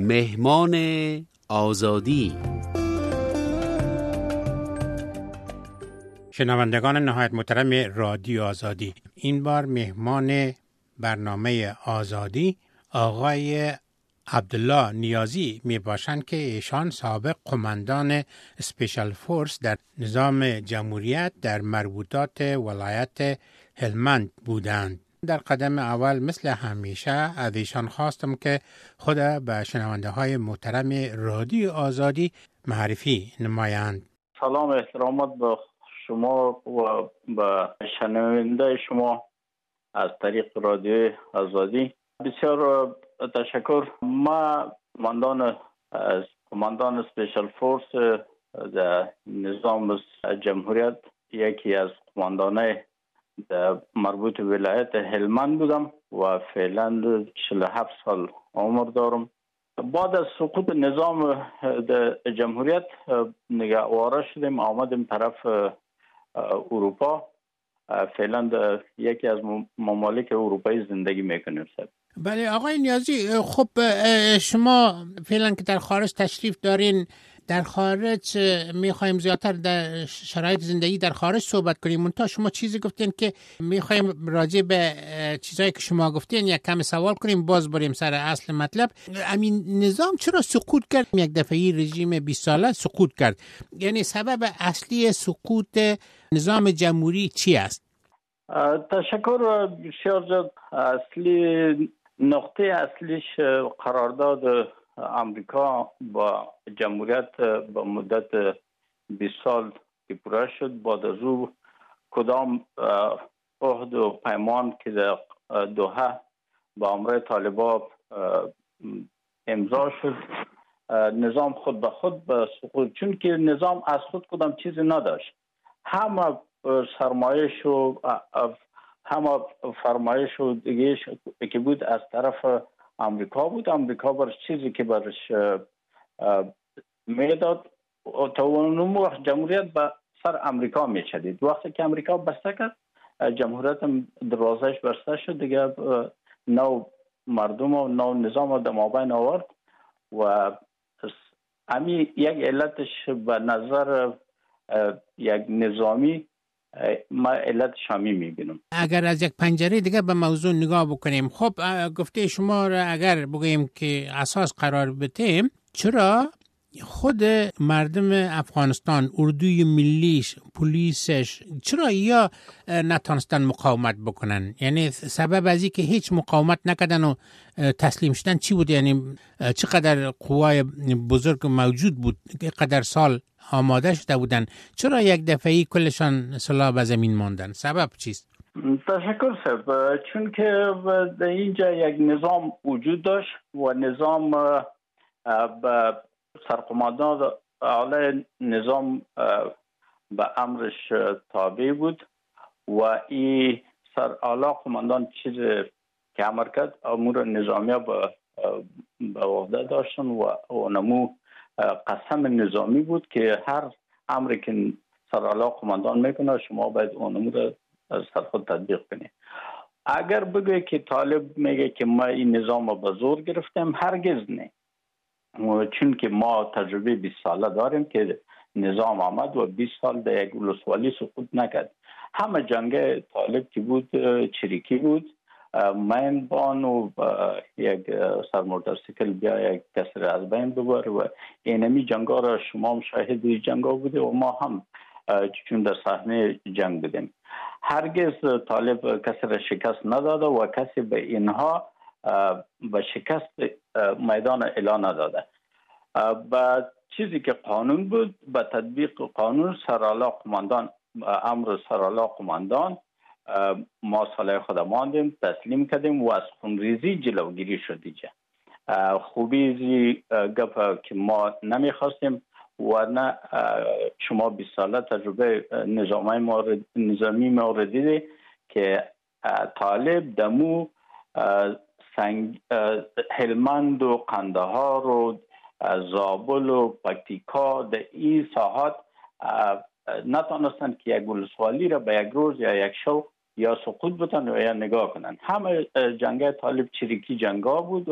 مهمان آزادی. شنوندگان نهایت محترم رادیو آزادی، این بار مهمان برنامه آزادی آقای عبدالله نیازی می باشند که ایشان سابق قماندان اسپیشال فورس در نظام جمهوریت در مربوطات ولایت هلمند بودند. در قدم اول مثل همیشه از ایشان خواستم که خود به شنونده های محترم رادیو آزادی معرفی نمایند. سلام احترامات به شما و به شنونده شما از طریق رادیو آزادی. بسیار تشکر. ما قماندان اسپیشال فورس در نظام جمهوریت، یکی از قماندانای در مربوط ولایت هلمند بودم و فعلا 47 سال عمر دارم. بعد از سقوط نظام در جمهوریت نگهواره شدیم، آمدیم طرف اروپا. فعلا یکی از ممالک اروپایی زندگی میکنیم. بله آقای نیازی، خب شما فعلا که در خارج تشریف دارین، در خارج میخوایم زیادتر در شرایط زندگی در خارج صحبت کنیم. منتها شما چیزی گفتین که میخوایم راجع به چیزایی که شما گفتین یک کم سوال کنیم، باز بریم سر اصل مطلب. همین نظام چرا سقوط کرد؟ یک دفعی رژیم 20 ساله سقوط کرد، یعنی سبب اصلی سقوط نظام جمهوری چی است؟ تشکر بسیار جد. نقطه اصلیش قرارداد امریکا با جمهوریت با مدت 20 سال که پوره شد. بعد از او کدام عهد و پیمان که در دوحه با امر طالبان امضا شد، نظام خود به خود به سقوط، چون که نظام از خود کدام چیزی نداشت. همه سرمایش و همه فرمایش و دیگه که بود از طرف امریکا بود. امریکا برش چیزی که برش میداد تا اون وقت جمهوریت به سر امریکا میچدید. وقتی که امریکا بسته کرد، جمهوریت دروازهش بسته شد دیگه. نو مردم و نو نظام در مابین آورد و همین یک علتش به نظر یک نظامی ما علت شامی میبینم. اگر از یک پنجره دیگه به موضوع نگاه بکنیم، خب گفته شما را اگر بگوییم که اساس قرار بدیم، چرا خود مردم افغانستان، اردوی ملیش، پلیسش، چرا یا نتونستن مقاومت بکنن؟ یعنی سبب از این که هیچ مقاومت نکردن و تسلیم شدن چی بود؟ یعنی چقدر قوای بزرگ موجود بود، قدر سال آماده شده بودن، چرا یک دفعی کلشان سلاح به زمین ماندن؟ سبب چیست؟ تشکر صاحب. چون که در اینجا یک نظام وجود داشت و نظام به سرقماندان اعلی نظام به امرش تابع بود و این سر اعلی قماندان چیز که امر کرد امور نظامی به عهده داشتن و نمو قسم نظامی بود که هر امری که سر اعلی قماندان میکنه شما باید اون امور سر خود تطبیق کنید. اگر بگه که طالب میگه که ما این نظام رو به زور گرفتیم، هرگز نه. چون که ما تجربه 20 ساله داریم که نظام آمد و 20 سال در یک ولسوالی سقوط نکرد. همه جنگ طالب که بود چریکی بود، من بانو یک سرموتورسیکل بیا یک کسر از بین ببر و اینمی جنگا را شما شاهد جنگا بوده و ما هم چون در صحنه جنگ بودیم. هرگز طالب کسی را شکست نداده و کسی به اینها به شکست میدان اعلان نداده. با چیزی که قانون بود، با تطبیق قانون سرآلا قماندان امر سرآلا قماندان ما سالهای خود ماندیم، تسلیم کردیم و از خونریزی جلوگیری شد. دیگه خوبی زی گپ که ما نمیخواستیم و نه شما 20 ساله تجربه نظامی مورد دیده که طالب دمو هلمند و قندهار و زابل و پکتیکا در این ساحات نتونستند که یک ولسوالی را به یک روز یا یک شو یا سقوط بتن و یا نگاه کنن. همه جنگ طالب چریکی جنگا بود و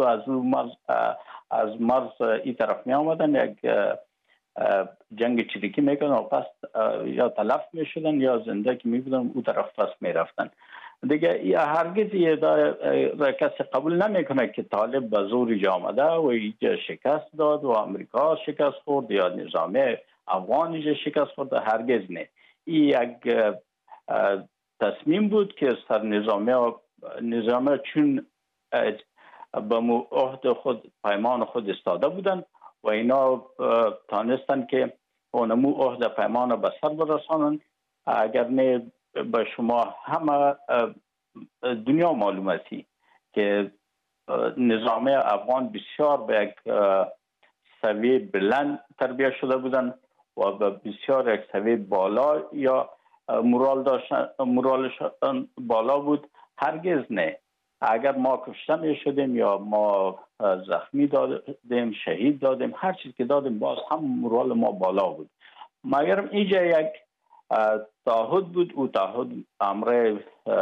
از مرز این طرف می آمدن، یک جنگ چریکی میکنن و پس یا تلف می شدن یا زنده که می بودن او طرف پس می رفتن. دیگه هرگز کسی قبول نمیکنه که طالب به زور اینجا آمده و اینجا شکست داد و امریکا شکست خورد یا نظام افغان اینجا شکست خورد. هرگز نه. این یک تصمیم بود که سر نظام چون به عهد خود پیمان خود استاده بودن و اینا تانستن که اونمو عهد پیمان به سر برسانن. اگر نه به شما همه دنیا معلوم است که نظام افغان بسیار به یک سویه بلند تربیت شده بودن و به بسیار یک سویه بالا یا مورالش بالا بود. هرگز نه. اگر ما کشته می شدیم یا ما زخمی دادیم، شهید دادیم، هر چیز که دادیم، باز هم مورال ما بالا بود. مگر اینجا یک تعهد بود. او تعهد امر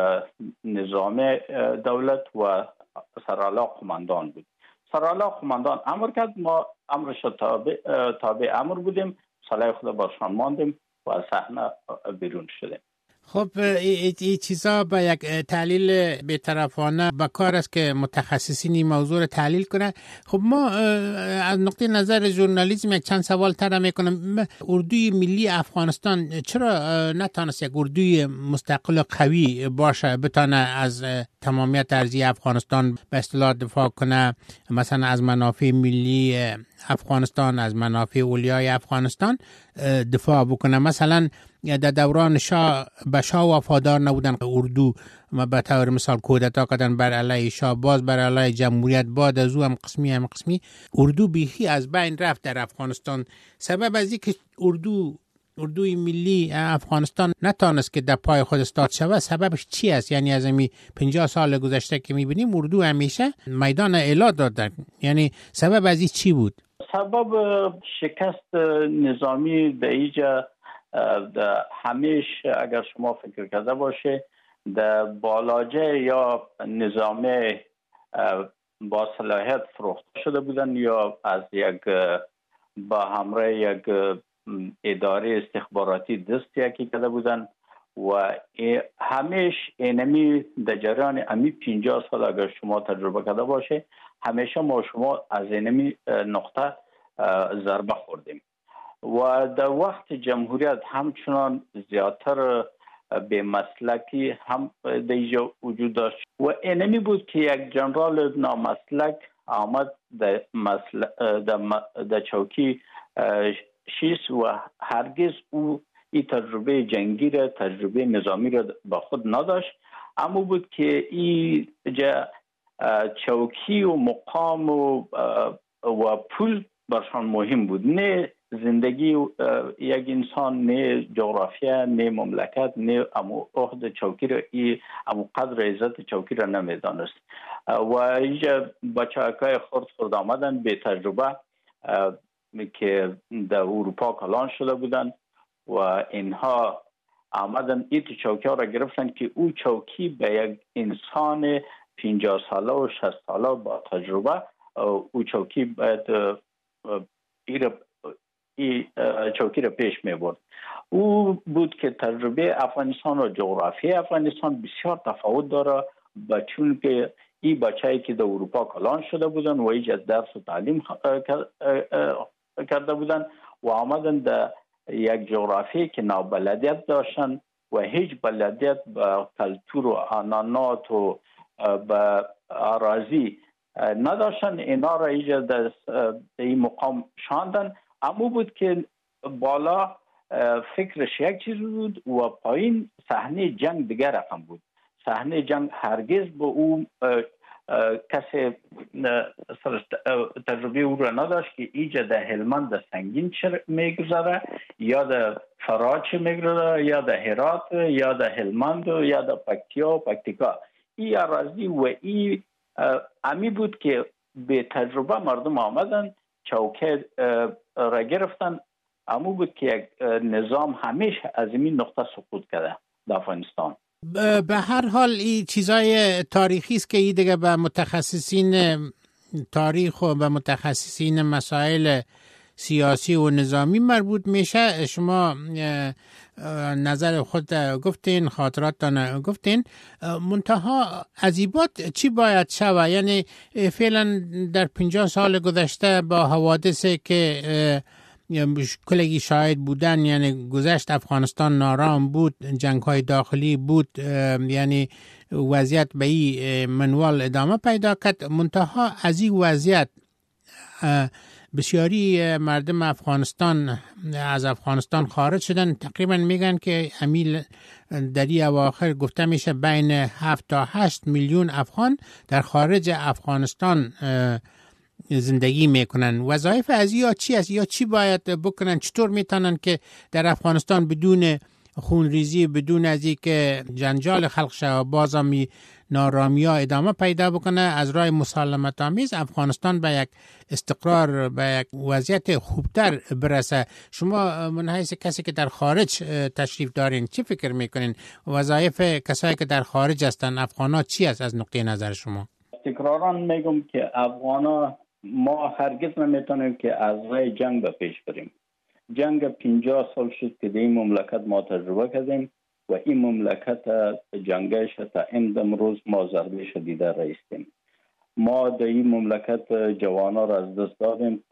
نظام دولت و سرعلا قماندان بود. سرعلا قماندان امر کرد، ما امرش تابع امر بودیم، صلاح خود باشان ماندیم و از صحنه بیرون شدیم. خب این چیزا با یک تحلیل بی‌طرفانه با کار است که متخصصین این موضوع رو تحلیل کنن. خب ما از نقطه نظر ژورنالیسم یک چند سوال طرح میکنم. اردوی ملی افغانستان چرا نتونست یک اردوی مستقل و قوی باشه، بتونه از تمامیت ارضی افغانستان به اصطلاح دفاع کنه، مثلا از منافع ملی افغانستان، از منافع اولیای افغانستان دفاع بکنه؟ مثلا در دوران شاه به شاه وفادار نبودن اردو، به طور مثال کودتا کردن بر علیه شاه، باز بر علیه جمهوریت، بعد از او هم قسمی اردو بیخی از بین رفت در افغانستان. سبب از اینکه اردوی ملی افغانستان نتونست که در پای خود استاد شود، سببش چی است؟ یعنی از امی 50 سال گذشته که میبینیم اردو همیشه میدان اعلا دادن، یعنی سبب از این چی بود؟ سبب شکست نظامی در اینجا همیش اگر شما فکر کرده باشه در بالاجه یا نظام با صلاحیت فروخته شده بودن یا از یک با همراه یک اداره استخباراتی دست یکی کرده بودن و همیش اینمی در جریان امی 50 سال اگر شما تجربه کرده باشه همیشه ما شما از اینمی نقطه ضربه خوردیم و در وقت جمهوریت همچنان زیادتر به مسلکی هم دیجا وجود داشت و اینمی بود که یک جنرال نامسلک آمد در چوکی شیست و هرگز او این تجربه جنگی را، تجربه نظامی را با خود نداشت. اما بود که این چوکی و مقام و پول برشان مهم بود، نه زندگی یک انسان، نه جغرافیا، نه مملکت، نه امو عهد چوکی را، امو قدر عزت چوکی را نمیدانست و اینجا بچه‌های خرد آمدن به تجربه که در اروپا کلان شده بودند و اینها آمدن این چوکی ها را گرفتن که او چوکی به یک انسان 50 ساله و 60 ساله با تجربه او چوکی باید چوکی را پیش می برد. او بود که تجربه افغانستان و جغرافی افغانستان بسیار تفاوت داره، چون که این بچه‌ای که در اروپا کلان شده بودن و اینجا درس و تعلیم کرده بودن و آمدن در یک جغرافی که نابلدیت داشتن و هیچ بلدیت به کلتور و عنعنات و به اراضی نداشتن، اینا را اینجا در این مقام شاندن. اما بود که بالا فکرش یک چیز بود و پایین صحنه جنگ دیگر رقم بود. صحنه جنگ هرگز به او کسی تجربه او را نداشت که اینجا در هلمند در سنگین چه میگذره یا در فراه چه میگذره یا در هرات یا در هلمند یا در پکتیا و پکتیکا. این اراضی و این امی بود که به تجربه مردم آمدن چوکه را گرفتن. اما بود که یک نظام همیشه از این نقطه سقوط کرده در افغانستان. به هر حال این چیزای تاریخی است که این دیگه به متخصصین تاریخ و به متخصصین مسائل سیاسی و نظامی مربوط میشه. شما نظر خود گفتین، خاطراتتان گفتین، منتها عذیبات چی باید شوه؟ یعنی فعلا در 50 سال گذشته با حوادثی که کلگی شاهد بودن، یعنی گذشت افغانستان نارام بود، جنگ های داخلی بود، یعنی وضعیت به این منوال ادامه پیدا کرد. منتها از این وضعیت بسیاری مردم افغانستان از افغانستان خارج شدن. تقریبا میگن که امیل در این اواخر گفته میشه بین 7 تا 8 میلیون افغان در خارج افغانستان زندگی میکنن. وظایف از یا چی است یا چی باید بکنن؟ چطور میتونن که در افغانستان بدون خونریزی، بدون از اینکه جنجال خلق شه، بازم نارامی ها ادامه پیدا بکنه، از راه مسالمت آمیز افغانستان به یک استقرار، به یک وضعیت خوبتر برسه؟ شما من حیث کسی که در خارج تشریف دارین چی فکر میکنین؟ وظایف کسایی که در خارج هستن افغانا چی است از نقطه نظر شما؟ تکراران میگم که افغانا ما هرگز نمیتونیم که از راه جنگ به پیش بریم. جنگ 50 سال شد که در این مملکت ما تجربه کردیم و این مملکت جنگش تا امروز ما ضربه شدیده رایستیم. ما در این مملکت جوانا را از دست دادیم،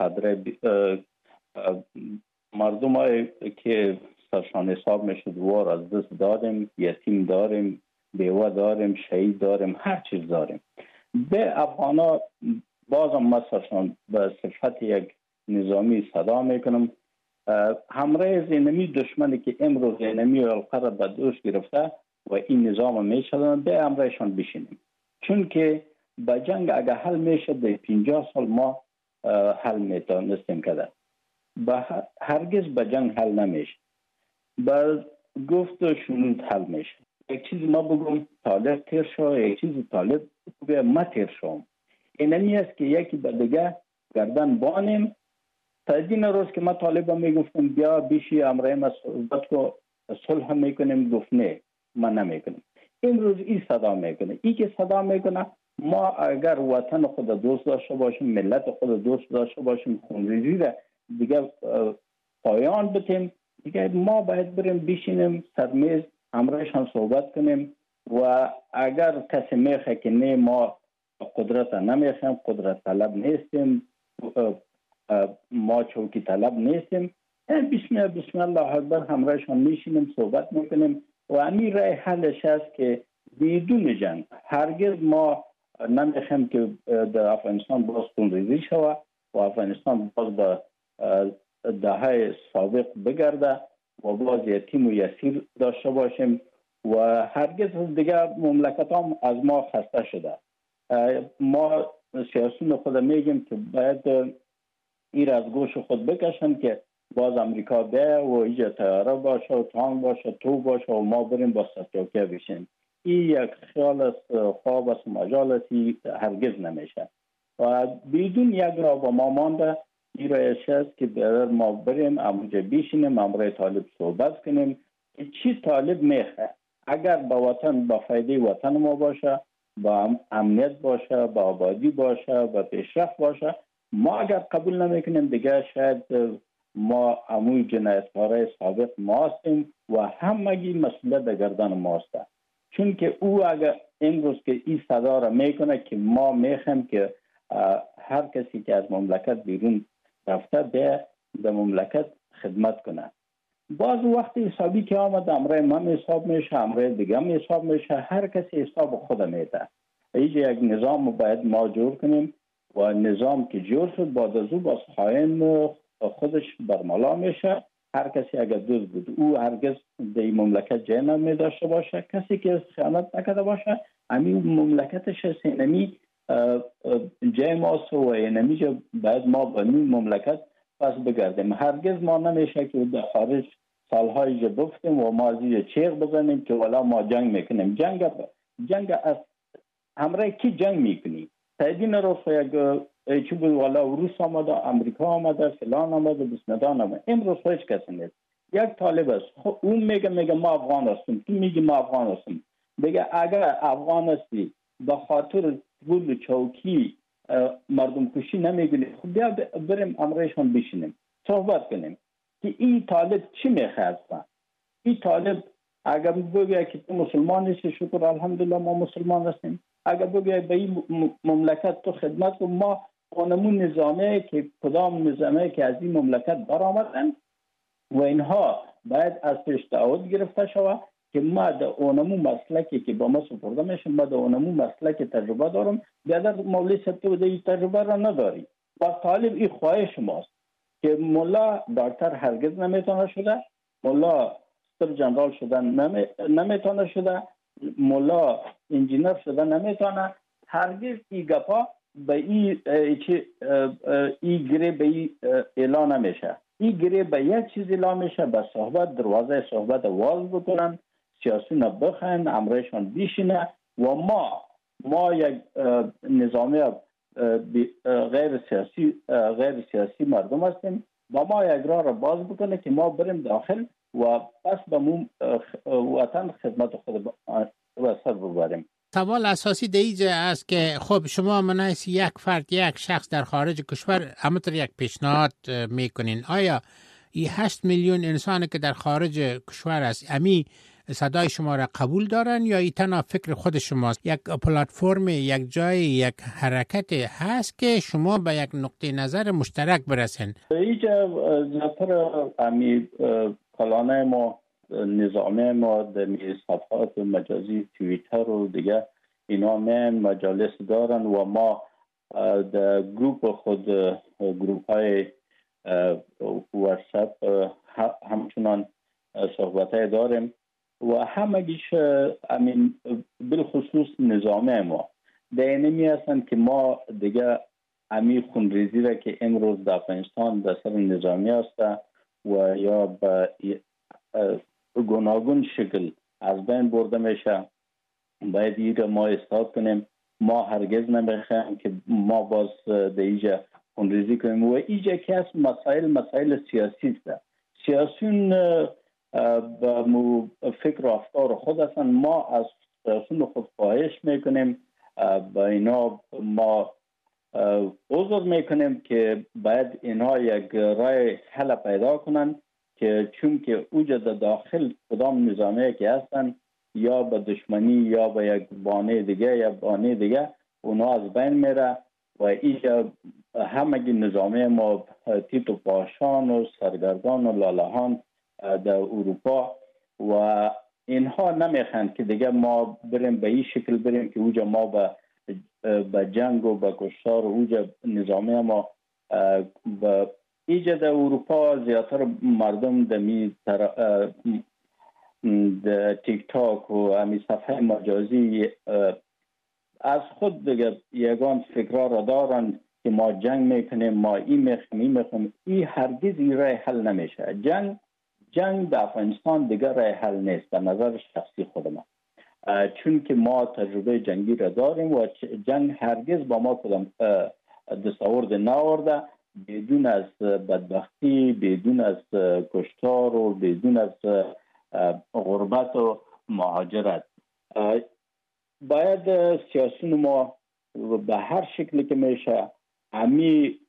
مردم های که سرشان حساب میشد وار از دست دادیم، یتیم داریم، بیوه داریم، شهید داریم، هر چیز داریم. به افغانا بازم ما سرشان به صفت یک نظامی صدا میکنم، همراه زینمی دشمنی که امروز زینمی و القرار به دوش گرفته و این نظام میشدن به همراهشان بشینیم. چون که به جنگ اگه حل میشه در 50 سال ما حل میتونستیم کرده، هرگز به جنگ حل نمیشه، به گفت و شنود حل میشه. یک چیز ما بگم طالب تیر شو، یک چیز طالب بگه ما تیر شوم. اینمی است که یکی به دیگه گردن بانیم. تا دین روز که ما طالب میگفتم بیا بیشی امرای ما صحبت کو صلح میکنیم، گفت نه ما نمیکنیم. امروز این صدا میکنه، این که صدا میکنه ما اگر وطن خود دوست داشته باشیم، ملت خود دوست داشته باشیم، خونریزی را دیگه پایان بدیم، دیگه ما باید بریم بشینیم سر میز امرایشان صحبت کنیم. و اگر کسی میخواه که نه ما قدرت نمیخوایم، قدرت طلب نیستیم، ما چوکی طلب نیستیم، بسم الله اکبر همراهشان میشینیم صحبت میکنیم و همین راه حلش است که بدون جنگ. هرگز ما نمیخوایم که در افغانستان باز خونریزی شود و افغانستان باز به دهه سابق بگرده و باز یتیم و یسیر داشته باشیم و هرگز دیگه مملکت هم از ما خسته شده. ما سیاسیون خود میگیم که باید این از گوش خود بکشن که باز امریکا بیه و اینجا تیاره باشه و تانک باشه، تو باشه و ما بریم با ستوکه بشیم. این یک خیال است، خواب است، مجال است، هرگز نمیشه و بدون یک را با ما مانده. این رایش است که ما بریم امروزه بشینیم امروز طالب صحبت کنیم که چی طالب میخواه. اگر با وطن، با فایده وطن ما باشه، با امنیت باشه، با آبادی باشه، با پیشرفت باشه، ما اگر قبول نمیکنیم دیگه شاید ما اموی جنایتکارای سابق ما هستیم و همگی مسئولیت در گردن ما است. چون که او اگر امروز که این صدا را میکنه که ما میخوایم که هر کسی که از مملکت بیرون رفته به مملکت خدمت کنه، باز وقتی حسابی که آمد امرای من حساب میشه، امرای دیگه هم حساب میشه، هر کسی حساب خود میده. اینجا یک نظام باید ما جور کنیم و نظام که جور شد بعد از او باز خائن خودش برملا میشه. هر کسی اگر دوست بود او هرگز در این مملکت جای نمی داشته باشه. کسی که خیانت نکرده باشه همین مملکتش است، اینمی جای ماست و اینمی باید ما به این مملکت پس بگردیم. هرگز ما نمیشه که در خارج سالهای جا بفتیم و ما از اینجا چیغ بزنیم که والا ما جنگ میکنیم. جنگ از همراه کی جنگ میکنی؟ تایدین رو یک چی بود والا روس آمده، امریکا آمده، فلان آمده، بسندان آمده. امروز هیچ کسی نیست. یک طالب است، اون میگه ما افغان هستیم، تو میگی ما افغان هستیم. دیگه اگر افغان هستی به خاطر پول چوکی مردم کشی نمیگنی، خب بیا بریم امرایشان بشینیم صحبت کنیم که این طالب چی میخواد. این طالب اگر بگه که تو مسلمان هستی، شکر الحمدلله ما مسلمان هستیم. اگر بگه به این مملکت تو خدمت کن، ما قانون نظامی که کدام نظامی که از این مملکت برآمدن و اینها باید از پیش تعهد گرفته شود که ما در اونمو مسلکی که با ما سپرده میشه، ما در اونمو مسلک تجربه دارم، بیادر مولی سبتو ده این تجربه را نداری. و طالب این خواهش ماست که مولا دکتر هرگز نمیتونه شده، مولا سر جنرال شدن نمیتونه شده، مولا انجینر شدن نمیتونه. هرگز این گپا به این گره به این اعلان نمیشه. این گره به یک چیز اعلان میشه، به صحبت دروازه صحبت واز بکنن، سیاسیون بخواین، امرایشان بیشینه و ما یک نظامی غیر سیاسی مردم هستیم و ما یک راه را باز بکنه که ما بریم داخل و پس به وطن خدمت خود و سر ببریم. سوال اساسی دیجه است که خب شما منعیس یک فرد، یک شخص در خارج کشور همونطور یک پیشنهاد میکنین، آیا این 8 میلیون انسانی که در خارج کشور است امی صدای شما را قبول دارن یا ای تنها فکر خود شماست؟ یک پلتفرم، یک جای، یک حرکت هست که شما به یک نقطه نظر مشترک برسین؟ اینجا زیادتر امی کلانه ما نظامی ما در صفحات مجازی توییتر و دیگه اینا مجالس دارن و ما در گروپ خود، گروپ های واتساپ همچنان صحبت های داریم و همگیش امین بالخصوص نظامی ما دینمی هستند که ما دیگه امی خونریزی را که امروز در افغانستان در سر نظامی است و یا به گوناگون شکل از بین برده میشه، باید این ما اصلاح کنیم. ما هرگز نمیخوایم که ما باز در اینجا خونریزی کنیم و اینجا که از مسائل سیاسی است. سیاسیون با فکر و افکار خود هستند. ما از سیاسیون خود خواهش میکنیم، با اینا ما عذر میکنیم که باید اینها یک راه حل پیدا کنن که چون که اوجا داخل کدام نظامی که هستن یا به دشمنی یا به یک بانه دیگه یا بانه دیگه اونا از بین میره و اینجا همگی نظامی ما تیتو پاشان و سرگردان و لالهان در اروپا و اینها نمیخوان که دیگه ما بریم به این شکل بریم که اوجا ما به جنگ و به کشتار اوجا نظامی ما به ایجا در اروپا زیادتر مردم در تیک تاک و همی صفحه مجازی از خود دیگه یگان فکرها را دارن که ما جنگ میکنیم، ما این میخویم. این هرگز این راه حل نمیشه. جنگ در افغانستان دیگه راه حل نیست به نظر شخصی خود ما، چون که ما تجربه جنگی را داریم و جنگ هرگز با ما کدام دستاورد نآورده بدون از بدبختی، بدون از کشتار و بدون از غربت و مهاجرت. باید سیاسیون ما به هر شکلی که میشه همی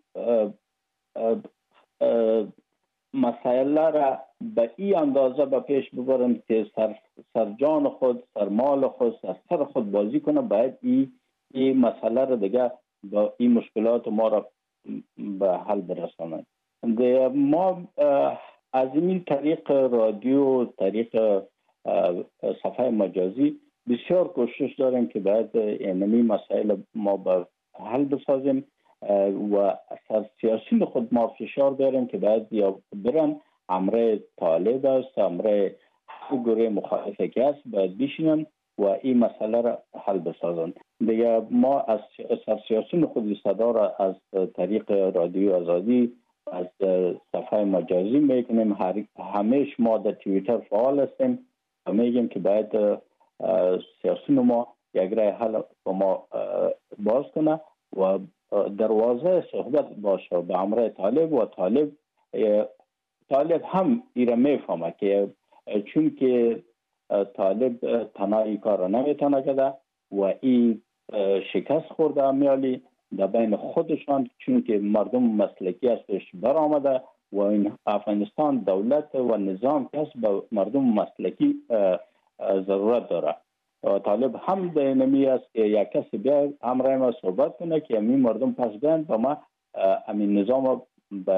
مسائل را به این اندازه به پیش ببرن که سر جان خود، سر مال خود، سر خود بازی کنه. باید این مسئله را دیگه با این مشکلات ما را به حل برسانند. ما از این طریق رادیو، طریق صفحه مجازی بسیار کوشش داریم که باید اینمی مسائل ما به حل بسازیم و از سیاسیون خود ما فشار داریم که باید یا برن امره طالب است، امره هر گروه مخالفه که است باید بشینن و این مسئله را حل بسازن. دیگه ما از سیاسیون خود صدا را از طریق رادیو آزادی، از صفحه مجازی میکنیم. همیشه ما در توییتر فعال هستیم و میگیم که باید سیاسیون ما یک راه حل با ما باز کنه و دروازه صحبت باشه به امر طالب و طالب هم ایره میفهمه که چون که طالب تنهایی کار نمیتونه کرده و این شکست خورده میالی در بین خودشان، چون که مردم مسلکی هستش برآمده و این افغانستان دولت و نظام کس به مردم مسلکی ضرورت داره. طالب هم دینمی است که یک کسی بیا همراه ما صحبت کنه که همین مردم پس بیان و ما همین نظام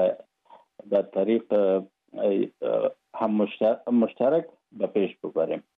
به طریق هم مشترک به پیش ببریم.